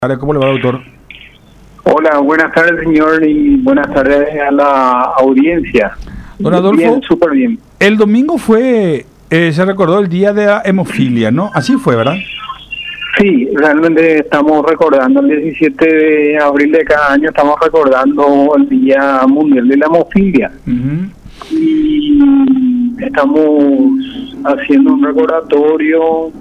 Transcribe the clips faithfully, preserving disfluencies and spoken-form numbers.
Vale, ¿cómo le va, doctor? Hola, buenas tardes, señor, y buenas tardes a la audiencia. Don Adolfo, bien, súper bien. El domingo fue, eh, se recordó el día de la hemofilia, ¿no? Así fue, ¿verdad? Sí, realmente estamos recordando el diecisiete de abril de cada año, estamos recordando el Día Mundial de la Hemofilia. Uh-huh. Y estamos haciendo un recordatorio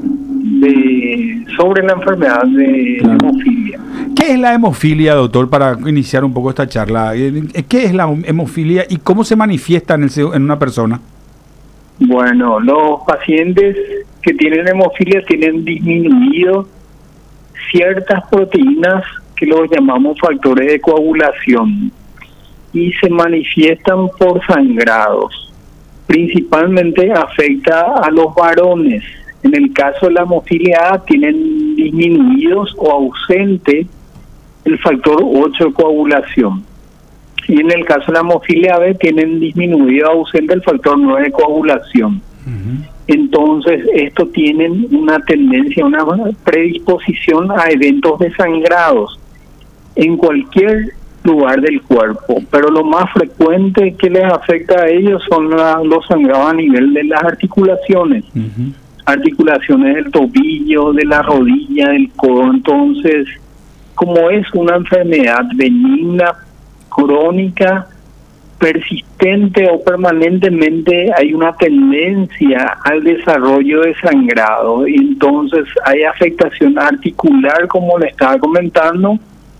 de sobre la enfermedad de Claro. hemofilia. ¿Qué es la hemofilia, doctor, para iniciar un poco esta charla? ¿Qué es la hemofilia y cómo se manifiesta en, el, en una persona? Bueno, los pacientes que tienen hemofilia tienen disminuido ciertas proteínas que los llamamos factores de coagulación y se manifiestan por sangrados. Principalmente afecta a los varones. En el caso de la hemofilia A tienen disminuidos o ausente el factor ocho de coagulación. Y en el caso de la hemofilia B tienen disminuido o ausente el factor nueve de coagulación. Uh-huh. Entonces, esto tienen una tendencia, una predisposición a eventos de sangrados en cualquier lugar del cuerpo, pero lo más frecuente que les afecta a ellos son la, los sangrados a nivel de las articulaciones. Uh-huh. Articulaciones del tobillo, de la rodilla, del codo. Entonces, como es una enfermedad benigna, crónica, persistente o permanentemente, hay una tendencia al desarrollo de sangrado. Y entonces hay afectación articular, como le estaba comentando,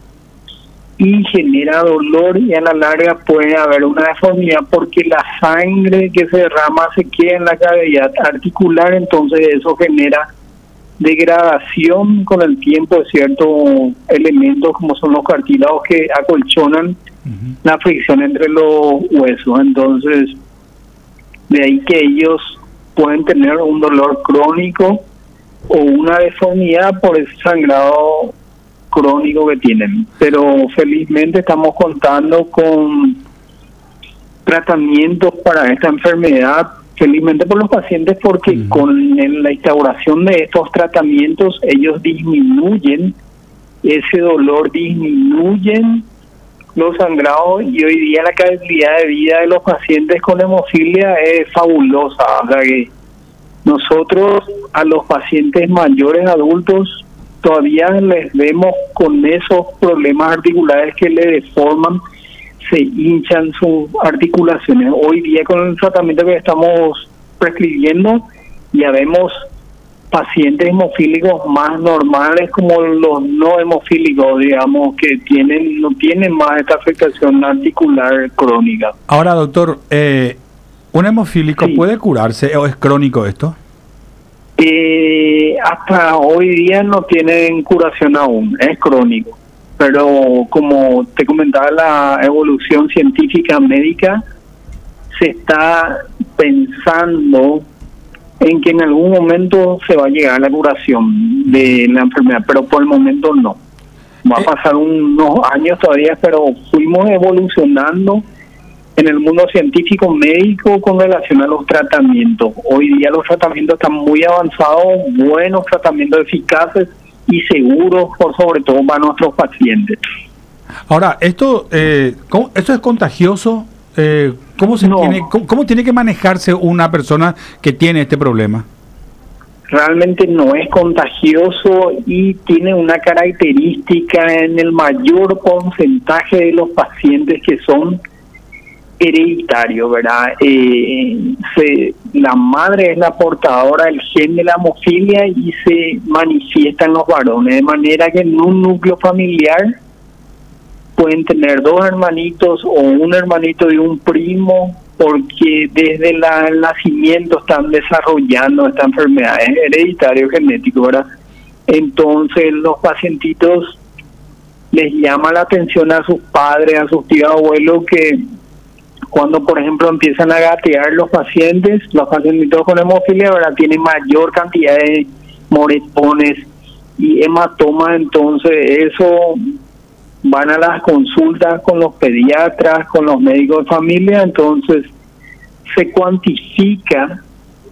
y genera dolor, y a la larga puede haber una deformidad porque la sangre que se derrama se queda en la cavidad articular. Entonces eso genera degradación con el tiempo de ciertos elementos como son los cartílagos que acolchonan uh-huh. la fricción entre los huesos. Entonces de ahí que ellos pueden tener un dolor crónico o una deformidad por ese sangrado crónico que tienen, pero felizmente estamos contando con tratamientos para esta enfermedad, felizmente por los pacientes, porque uh-huh. con el, la instauración de estos tratamientos ellos disminuyen ese dolor, disminuyen los sangrados, y hoy día la calidad de vida de los pacientes con hemofilia es fabulosa. O sea que nosotros a los pacientes mayores adultos todavía les vemos con esos problemas articulares que le deforman, se hinchan sus articulaciones. Hoy día con el tratamiento que estamos prescribiendo ya vemos pacientes hemofílicos más normales como los no hemofílicos, digamos, que tienen no tienen más esta afectación articular crónica. Ahora, doctor, eh, ¿un hemofílico sí. puede curarse o es crónico esto? Eh, hasta hoy día no tienen curación aún, es crónico, pero como te comentaba, la evolución científica médica se está pensando en que en algún momento se va a llegar a la curación de la enfermedad, pero por el momento no. Va a pasar unos años todavía, pero fuimos evolucionando en el mundo científico médico con relación a los tratamientos. Hoy día los tratamientos están muy avanzados, buenos tratamientos eficaces y seguros, por sobre todo para nuestros pacientes. Ahora, esto eh, ¿cómo, esto es contagioso? Eh, ¿cómo, se no. tiene, cómo, ¿Cómo tiene que manejarse una persona que tiene este problema? Realmente no es contagioso y tiene una característica en el mayor porcentaje de los pacientes que son hereditario, ¿verdad? Eh, se, la madre es la portadora del gen de la hemofilia y se manifiesta en los varones, de manera que en un núcleo familiar pueden tener dos hermanitos o un hermanito y un primo, porque desde la, el nacimiento están desarrollando esta enfermedad, es hereditario genético, ¿verdad? Entonces los pacientitos les llama la atención a sus padres, a sus tíos abuelos, que cuando, por ejemplo, empiezan a gatear los pacientes, los pacientitos con hemofilia, ¿verdad?, tienen mayor cantidad de moretones y hematomas. Entonces eso van a las consultas con los pediatras, con los médicos de familia. Entonces se cuantifica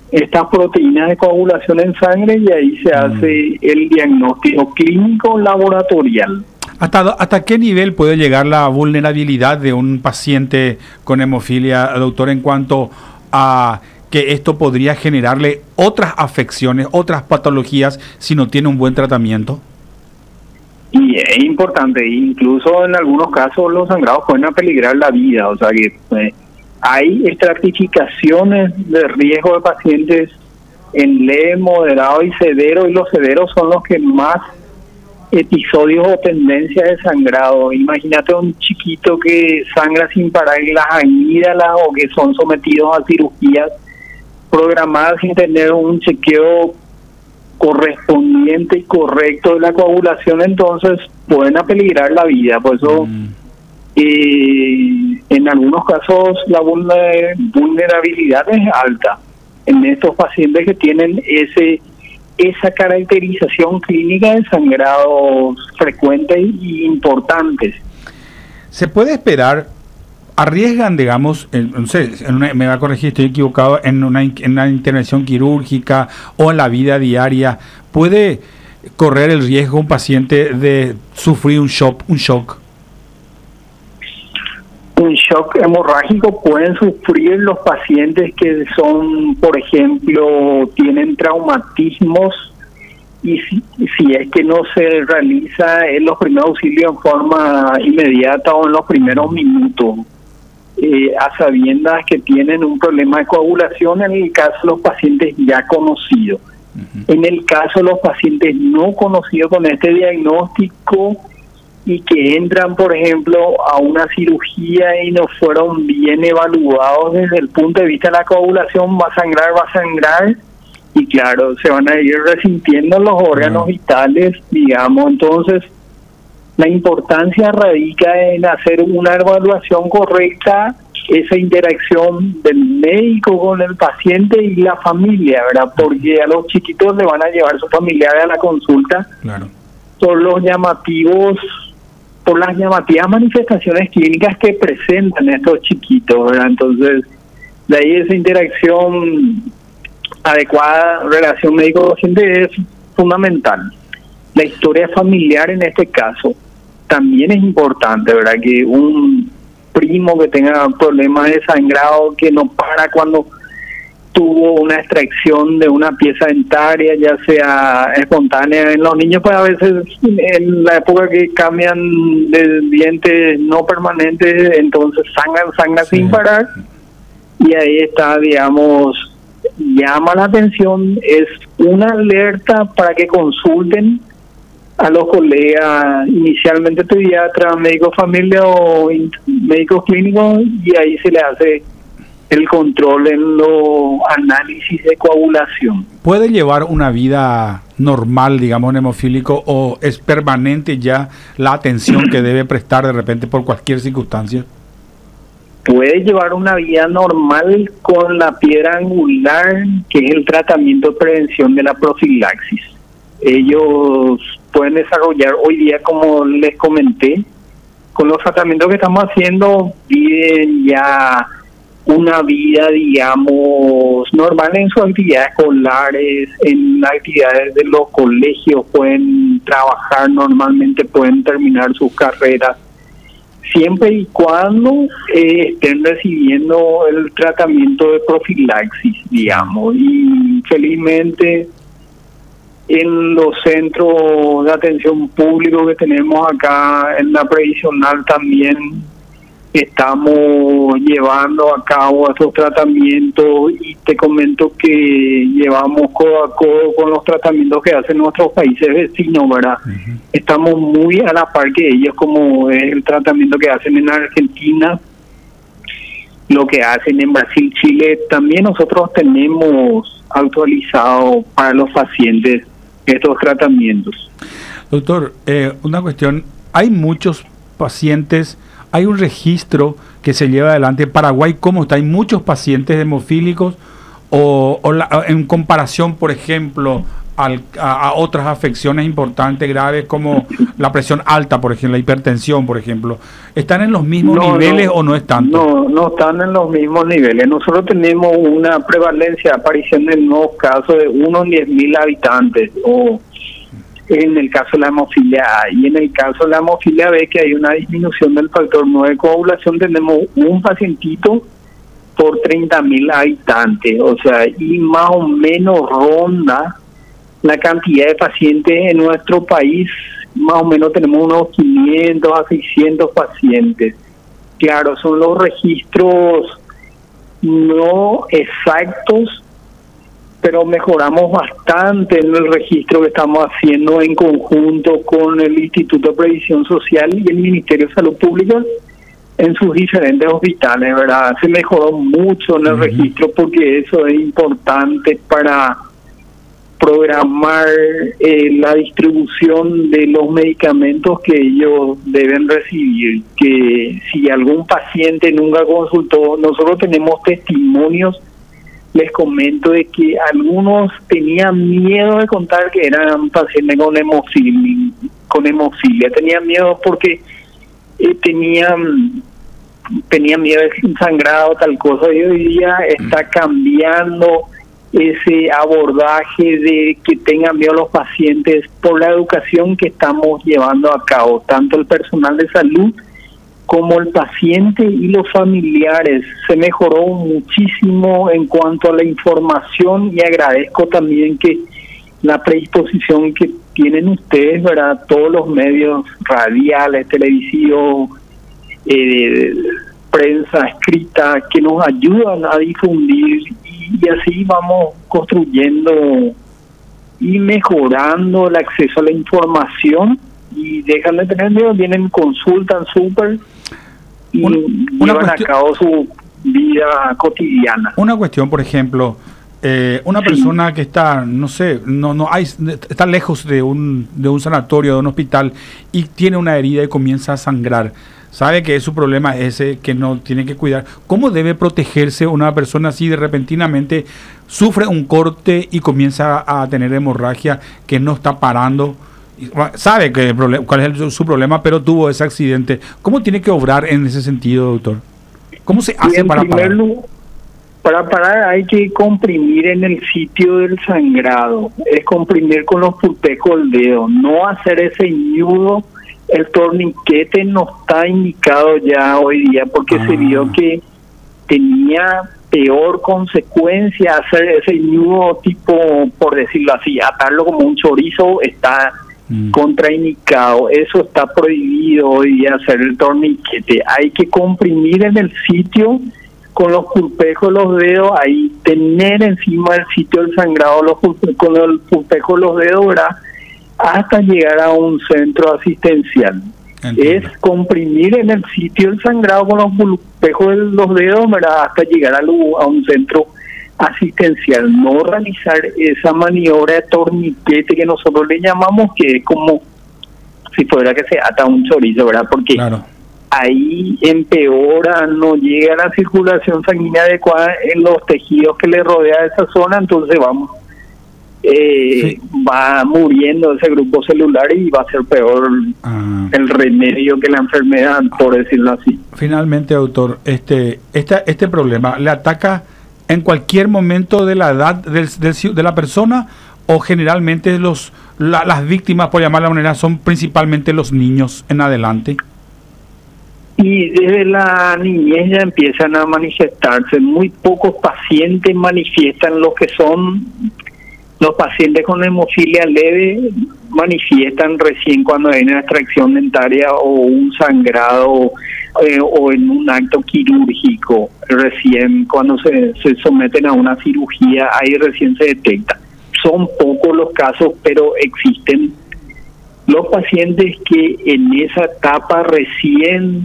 estas proteínas de coagulación en sangre y ahí se Mm. hace el diagnóstico clínico laboratorial. ¿Hasta, do- ¿Hasta qué nivel puede llegar la vulnerabilidad de un paciente con hemofilia, doctor, en cuanto a que esto podría generarle otras afecciones, otras patologías si no tiene un buen tratamiento? Y es importante, incluso en algunos casos los sangrados pueden apeligrar la vida, o sea que eh, hay estratificaciones de riesgo de pacientes en leve, moderado y severo, y los severos son los que más episodios o tendencias de sangrado. Imagínate un chiquito que sangra sin parar en las amígdalas o que son sometidos a cirugías programadas sin tener un chequeo correspondiente y correcto de la coagulación, entonces pueden apeligrar la vida. Por eso Mm. eh, en algunos casos la vulner- vulnerabilidad es alta en estos pacientes que tienen ese esa caracterización clínica de sangrados frecuentes y importantes. ¿Se puede esperar, arriesgan, digamos, en, no sé, en una- me va a corregir, estoy equivocado, en una, in- en una intervención quirúrgica o en la vida diaria, puede correr el riesgo un paciente de sufrir un shock, un shock? Un shock hemorrágico pueden sufrir los pacientes que son, por ejemplo, tienen traumatismos y si, si es que no se realiza en los primeros auxilios en forma inmediata o en los primeros minutos, eh, a sabiendas que tienen un problema de coagulación en el caso de los pacientes ya conocidos. Uh-huh. En el caso de los pacientes no conocidos con este diagnóstico y que entran, por ejemplo, a una cirugía y no fueron bien evaluados desde el punto de vista de la coagulación, va a sangrar, va a sangrar, y claro, se van a ir resintiendo los órganos Uh-huh. vitales, digamos. Entonces, la importancia radica en hacer una evaluación correcta, esa interacción del médico con el paciente y la familia, ¿verdad? Porque a los chiquitos le van a llevar sus familiares a la consulta Claro. por los llamativos, por las llamativas manifestaciones clínicas que presentan estos chiquitos, ¿verdad? Entonces, de ahí esa interacción adecuada, relación médico-paciente es fundamental. La historia familiar en este caso también es importante, ¿verdad? Que un primo que tenga problemas de sangrado, que no para cuando tuvo una extracción de una pieza dentaria, ya sea espontánea en los niños, pues a veces en la época que cambian de dientes no permanentes, entonces sangran, sangran Sí. sin parar, y ahí está, digamos, llama la atención, es una alerta para que consulten a los colegas, inicialmente pediatras, médicos familia o in- médicos clínicos, y ahí se le hace el control en los análisis de coagulación. ¿Puede llevar una vida normal, digamos, un hemofílico, o es permanente ya la atención que debe prestar de repente por cualquier circunstancia? Puede llevar una vida normal con la piedra angular, que es el tratamiento de prevención de la profilaxis. Ellos pueden desarrollar hoy día, como les comenté, con los tratamientos que estamos haciendo, viven ya una vida, digamos, normal en sus actividades escolares, en las actividades de los colegios, pueden trabajar normalmente, pueden terminar sus carreras, siempre y cuando eh, estén recibiendo el tratamiento de profilaxis, digamos. Y felizmente en los centros de atención público que tenemos acá en la previsional también estamos llevando a cabo estos tratamientos, y te comento que llevamos codo a codo con los tratamientos que hacen nuestros países vecinos, ¿verdad? Uh-huh. Estamos muy a la par que ellos, como es el tratamiento que hacen en Argentina, lo que hacen en Brasil, Chile. También nosotros tenemos actualizado para los pacientes estos tratamientos. Doctor, eh, una cuestión, hay muchos pacientes, hay un registro que se lleva adelante en Paraguay, ¿cómo está? ¿Hay muchos pacientes hemofílicos o, o la, en comparación, por ejemplo, al, a, a otras afecciones importantes, graves, como la presión alta, por ejemplo, la hipertensión, por ejemplo. ¿Están en los mismos No, niveles no, o no están? No, no están en los mismos niveles. Nosotros tenemos una prevalencia, aparición de nuevos casos de uno en diez mil habitantes, o en el caso de la hemofilia A. Y en el caso de la hemofilia B, que hay una disminución del factor nueve de coagulación, tenemos un pacientito por treinta mil habitantes. O sea, y más o menos ronda la cantidad de pacientes en nuestro país. Más o menos tenemos unos quinientos a seiscientos pacientes. Claro, son los registros no exactos, pero mejoramos bastante en el registro que estamos haciendo en conjunto con el Instituto de Previsión Social y el Ministerio de Salud Pública en sus diferentes hospitales, ¿verdad? Se mejoró mucho en el uh-huh. registro, porque eso es importante para programar eh, la distribución de los medicamentos que ellos deben recibir. Que si algún paciente nunca consultó, nosotros tenemos testimonios, les comento, de que algunos tenían miedo de contar que eran pacientes con hemofilia, con hemofilia. Tenían miedo porque eh, tenían tenían miedo de sangrado, tal cosa, y hoy día está cambiando ese abordaje de que tengan miedo los pacientes por la educación que estamos llevando a cabo, tanto el personal de salud como el paciente y los familiares. Se mejoró muchísimo en cuanto a la información, y agradezco también que la predisposición que tienen ustedes, ¿verdad? Todos los medios radiales, televisivos, eh, prensa escrita, que nos ayudan a difundir, y, y así vamos construyendo y mejorando el acceso a la información. Y dejan de tener miedo, vienen, consultan súper y una, una llevan cuestión, a cabo su vida cotidiana. Una cuestión, por ejemplo, eh, una sí. persona que está, no sé, no no hay está lejos de un de un sanatorio, de un hospital, y tiene una herida y comienza a sangrar. Sabe que su problema es ese, que no tiene que cuidar. ¿Cómo debe protegerse una persona si de repentinamente sufre un corte y comienza a tener hemorragia que no está parando? Sabe que el problema, cuál es el, su problema, pero tuvo ese accidente. ¿Cómo tiene que obrar en ese sentido, doctor? ¿Cómo se hace para parar? Lugar, para parar hay que comprimir en el sitio del sangrado. Es comprimir con los pulpejos del dedo, no hacer ese ñudo. El torniquete no está indicado ya hoy día, porque ah. se vio que tenía peor consecuencia hacer ese ñudo tipo, por decirlo así, atarlo como un chorizo. Está mm. contraindicado. Eso está prohibido hoy día, hacer el torniquete. Hay que comprimir en el sitio con los pulpejos de los dedos, ahí tener encima del sitio del sangrado los pulpe, con el pulpejo de los dedos, ¿verdad?, hasta llegar a un centro asistencial. Entiendo. Es comprimir en el sitio del sangrado con los pulpejos de los dedos, ¿verdad?, hasta llegar a, lo, a un centro asistencial. No realizar esa maniobra de torniquete que nosotros le llamamos, que es como si fuera que se ata un chorizo, ¿verdad? Porque claro, ahí empeora, no llega la circulación sanguínea adecuada en los tejidos que le rodea esa zona, entonces vamos eh, sí. va muriendo ese grupo celular y va a ser peor ah. el remedio que la enfermedad, por decirlo así. Finalmente, doctor, este este, este problema le ataca en cualquier momento de la edad del, del, de la persona, o generalmente los la, las víctimas, por llamarla de manera, son principalmente los niños en adelante? Y desde la niñez ya empiezan a manifestarse. Muy pocos pacientes manifiestan lo que son los pacientes con hemofilia leve, manifiestan recién cuando hay una extracción dentaria o un sangrado eh, o en un acto quirúrgico. Recién cuando se, se someten a una cirugía, ahí recién se detecta. Son pocos los casos, pero existen los pacientes que en esa etapa recién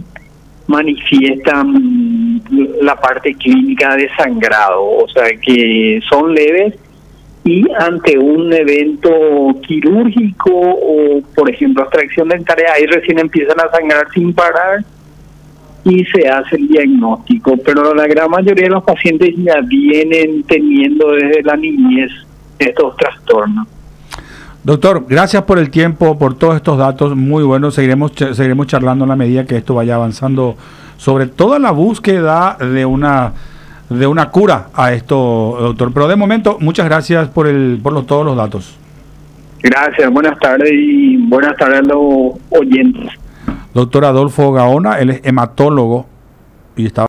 manifiestan la parte clínica de sangrado, o sea que son leves, y ante un evento quirúrgico o, por ejemplo, extracción dentaria, ahí recién empiezan a sangrar sin parar y se hace el diagnóstico. Pero la gran mayoría de los pacientes ya vienen teniendo desde la niñez estos trastornos. Doctor, gracias por el tiempo, por todos estos datos muy buenos. Seguiremos, seguiremos charlando en la medida que esto vaya avanzando, sobre toda la búsqueda de una de una cura a esto, doctor. Pero de momento, muchas gracias por el por los, todos los datos. Gracias, buenas tardes y buenas tardes a los oyentes. Doctor Adolfo Gaona, él es hematólogo y está